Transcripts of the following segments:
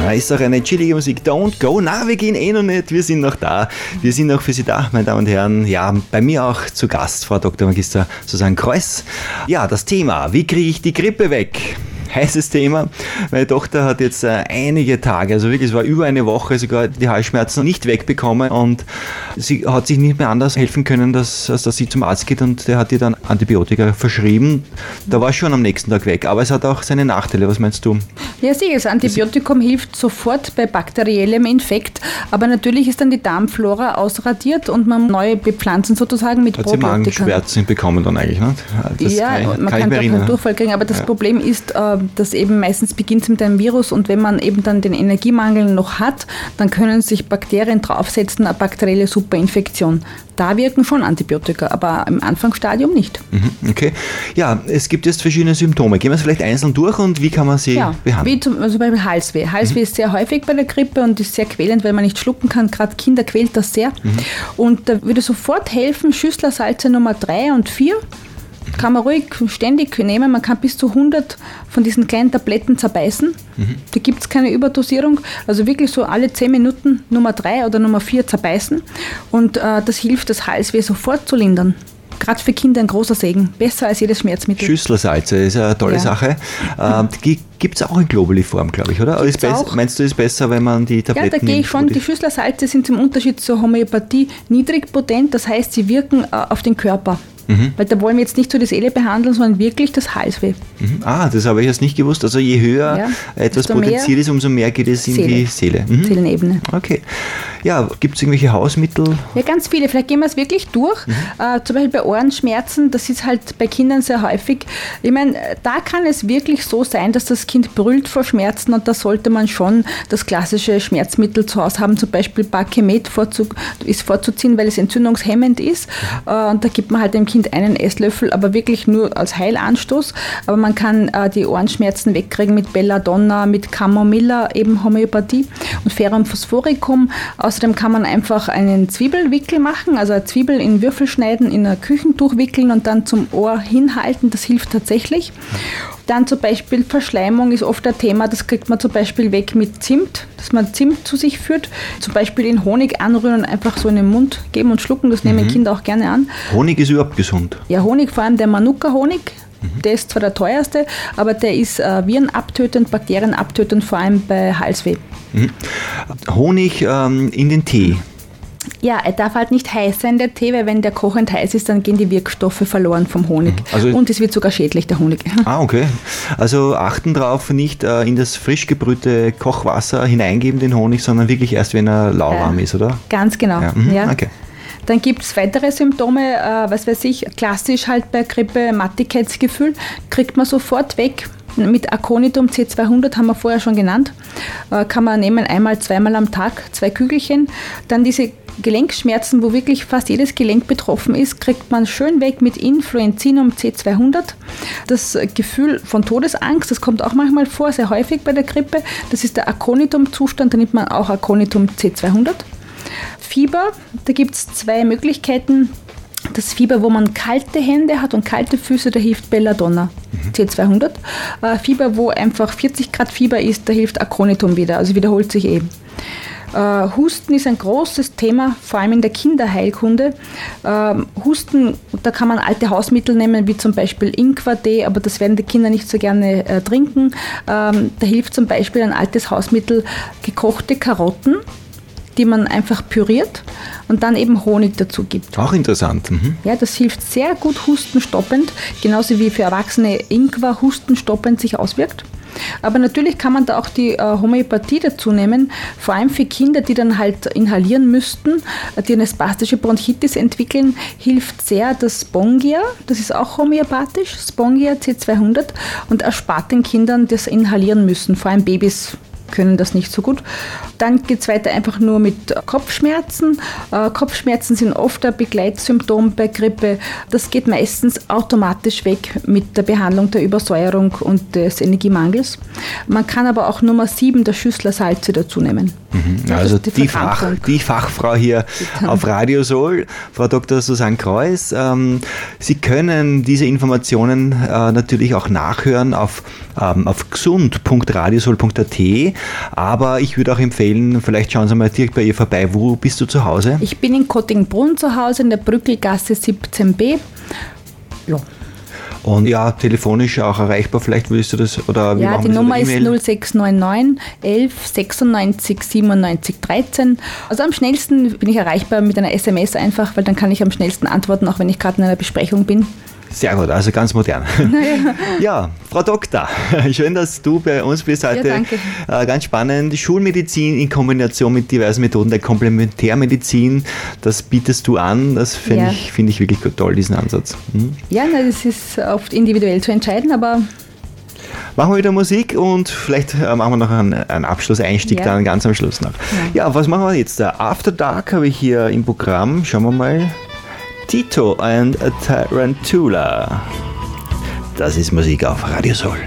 Da ist auch eine chillige Musik. Don't go. Na, wir gehen noch nicht. Wir sind noch da. Wir sind noch für Sie da, meine Damen und Herren. Ja, bei mir auch zu Gast, Frau Dr. Magister Susanne Kreuss. Ja, das Thema, wie kriege ich die Grippe weg? Heißes Thema. Meine Tochter hat jetzt einige Tage, also wirklich, es war über eine Woche, sogar die Halsschmerzen nicht wegbekommen und sie hat sich nicht mehr anders helfen können, dass sie zum Arzt geht und der hat ihr dann Antibiotika verschrieben. Da war es schon am nächsten Tag weg, aber es hat auch seine Nachteile. Was meinst du? Ja, sicher, das Antibiotikum hilft sofort bei bakteriellem Infekt, aber natürlich ist dann die Darmflora ausradiert und man neu bepflanzen sozusagen mit Probiotika. Hat sie Magenschmerzen bekommen dann eigentlich, ne? Das man kann doch einen Durchfall kriegen, aber das Problem ist, dass eben meistens beginnt es mit einem Virus und wenn man eben dann den Energiemangel noch hat, dann können sich Bakterien draufsetzen, eine bakterielle Superinfektion. Da wirken schon Antibiotika, aber im Anfangsstadium nicht. Okay. Ja, es gibt jetzt verschiedene Symptome. Gehen wir es vielleicht einzeln durch und wie kann man sie behandeln? Wie zum Beispiel Halsweh. Halsweh ist sehr häufig bei der Grippe und ist sehr quälend, weil man nicht schlucken kann. Gerade Kinder quält das sehr. Und da würde sofort helfen, Schüsslersalze Nummer 3 und 4. Kann man ruhig ständig nehmen. Man kann bis zu 100 von diesen kleinen Tabletten zerbeißen. Da gibt es keine Überdosierung. Also wirklich so alle 10 Minuten Nummer 3 oder Nummer 4 zerbeißen. Und das hilft, das Halsweh sofort zu lindern. Gerade für Kinder ein großer Segen. Besser als jedes Schmerzmittel. Schüsslersalze ist eine tolle Sache. Gibt es auch in Globuli-Form, glaube ich, oder? Meinst du, ist besser, wenn man die Tabletten nimmt? Ja, da gehe ich schon. Die Schüsslersalze sind im Unterschied zur Homöopathie niedrig potent. Das heißt, sie wirken auf den Körper. Weil da wollen wir jetzt nicht so die Seele behandeln, sondern wirklich das Halsweh. Das habe ich jetzt nicht gewusst. Also je höher etwas potenziert ist, umso mehr geht es in die Seele. Seelenebene. Okay. Ja, gibt es irgendwelche Hausmittel? Ja, ganz viele. Vielleicht gehen wir es wirklich durch. Zum Beispiel bei Ohrenschmerzen, das ist halt bei Kindern sehr häufig. Ich meine, da kann es wirklich so sein, dass das Kind brüllt vor Schmerzen und da sollte man schon das klassische Schmerzmittel zu Hause haben, zum Beispiel Bakemet ist vorzuziehen, weil es entzündungshemmend ist. Und da gibt man halt dem Kind einen Esslöffel, aber wirklich nur als Heilanstoß. Aber man kann die Ohrenschmerzen wegkriegen mit Belladonna, mit Camomilla, eben Homöopathie und Ferrum phosphoricum. Außerdem kann man einfach einen Zwiebelwickel machen, also eine Zwiebel in Würfel schneiden, in ein Küchentuch wickeln und dann zum Ohr hinhalten. Das hilft tatsächlich. Dann zum Beispiel Verschleimung ist oft ein Thema, das kriegt man zum Beispiel weg mit Zimt, dass man Zimt zu sich führt. Zum Beispiel in Honig anrühren und einfach so in den Mund geben und schlucken, das nehmen Kinder auch gerne an. Honig ist überhaupt gesund? Ja, Honig, vor allem der Manuka-Honig, der ist zwar der teuerste, aber der ist virenabtötend, bakterienabtötend, vor allem bei Halsweh. Honig in den Tee? Ja, er darf halt nicht heiß sein, der Tee, weil wenn der kochend heiß ist, dann gehen die Wirkstoffe verloren vom Honig. Und es wird sogar schädlich, der Honig. Okay. Also achten darauf, nicht in das frisch gebrühte Kochwasser hineingeben, den Honig, sondern wirklich erst, wenn er lauwarm ist, oder? Ganz genau. Ja. Okay. Dann gibt es weitere Symptome, klassisch halt bei Grippe, Mattigkeitsgefühl, kriegt man sofort weg. Mit Aconitum C200 haben wir vorher schon genannt. Kann man nehmen, einmal, zweimal am Tag, 2 Kügelchen. Dann diese Gelenkschmerzen, wo wirklich fast jedes Gelenk betroffen ist, kriegt man schön weg mit Influenzinum C200. Das Gefühl von Todesangst, das kommt auch manchmal vor, sehr häufig bei der Grippe. Das ist der Aconitum-Zustand, da nimmt man auch Aconitum C200. Fieber, da gibt es 2 Möglichkeiten. Das Fieber, wo man kalte Hände hat und kalte Füße, da hilft Belladonna, C200. Fieber, wo einfach 40 Grad Fieber ist, da hilft Aconitum wieder, also wiederholt sich eben. Husten ist ein großes Thema, vor allem in der Kinderheilkunde. Husten, da kann man alte Hausmittel nehmen, wie zum Beispiel Ingwertee, aber das werden die Kinder nicht so gerne trinken. Da hilft zum Beispiel ein altes Hausmittel, gekochte Karotten, die man einfach püriert und dann eben Honig dazu gibt. Auch interessant. Ja, das hilft sehr gut hustenstoppend, genauso wie für Erwachsene Ingwer hustenstoppend sich auswirkt. Aber natürlich kann man da auch die Homöopathie dazu nehmen, vor allem für Kinder, die dann halt inhalieren müssten, die eine spastische Bronchitis entwickeln, hilft sehr das Spongia, das ist auch homöopathisch, Spongia C200 und erspart den Kindern das Inhalieren müssen, vor allem Babys können das nicht so gut. Dann geht es weiter einfach nur mit Kopfschmerzen. Kopfschmerzen sind oft ein Begleitsymptom bei Grippe. Das geht meistens automatisch weg mit der Behandlung der Übersäuerung und des Energiemangels. Man kann aber auch Nummer 7 der Schüsslersalze dazu nehmen. Also die Fachfrau hier auf Radio Soul, Frau Dr. Susanne Kreuss. Sie können diese Informationen natürlich auch nachhören auf gesund.radiosol.at. Aber ich würde auch empfehlen, vielleicht schauen Sie mal direkt bei ihr vorbei. Wo bist du zu Hause? Ich bin in Kottingbrunn zu Hause, in der Brückelgasse 17b. Ja. Und ja, telefonisch auch erreichbar, vielleicht willst du das, oder wie Ja, machen die wir das, Nummer oder ist E-Mail? 0699 11 96 97 13. Also am schnellsten bin ich erreichbar mit einer SMS einfach, weil dann kann ich am schnellsten antworten, auch wenn ich gerade in einer Besprechung bin. Sehr gut, also ganz modern. Ja, Frau Doktor, schön, dass du bei uns bist heute. Ja, danke. Ganz spannend. Schulmedizin in Kombination mit diversen Methoden der Komplementärmedizin, das bietest du an. Das finde ich wirklich toll, diesen Ansatz. Ja, das ist oft individuell zu entscheiden, aber Machen wir wieder Musik und vielleicht machen wir noch einen Abschlusseinstieg dann ganz am Schluss noch. Ja, was machen wir jetzt? After Dark habe ich hier im Programm. Schauen wir mal. Tito and a Tarantula. Das ist Musik auf Radio Soul.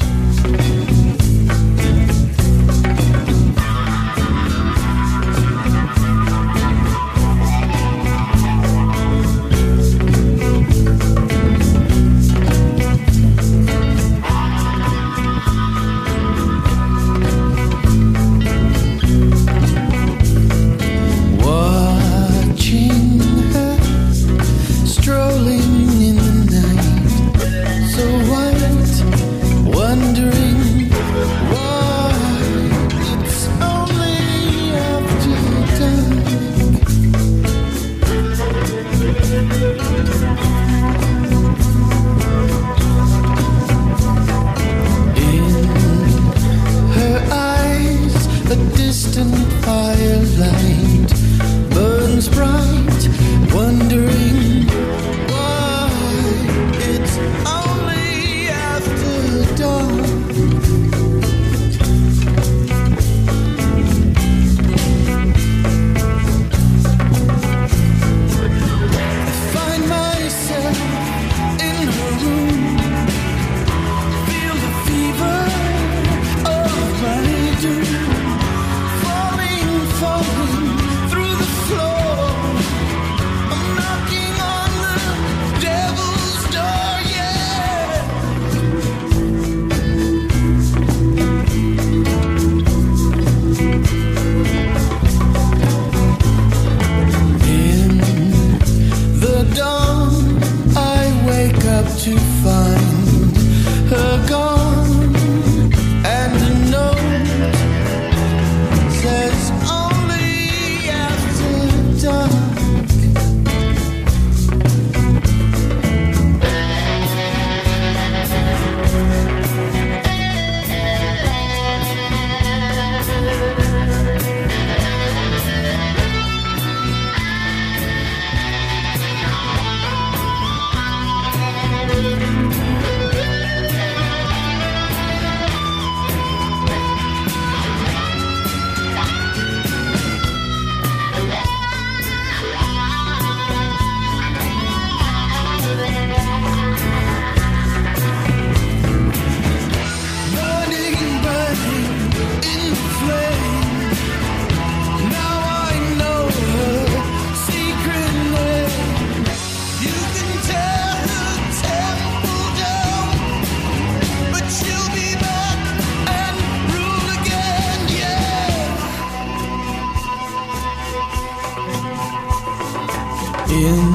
In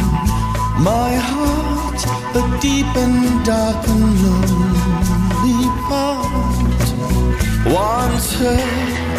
my heart, a deep and dark and lonely part, once heard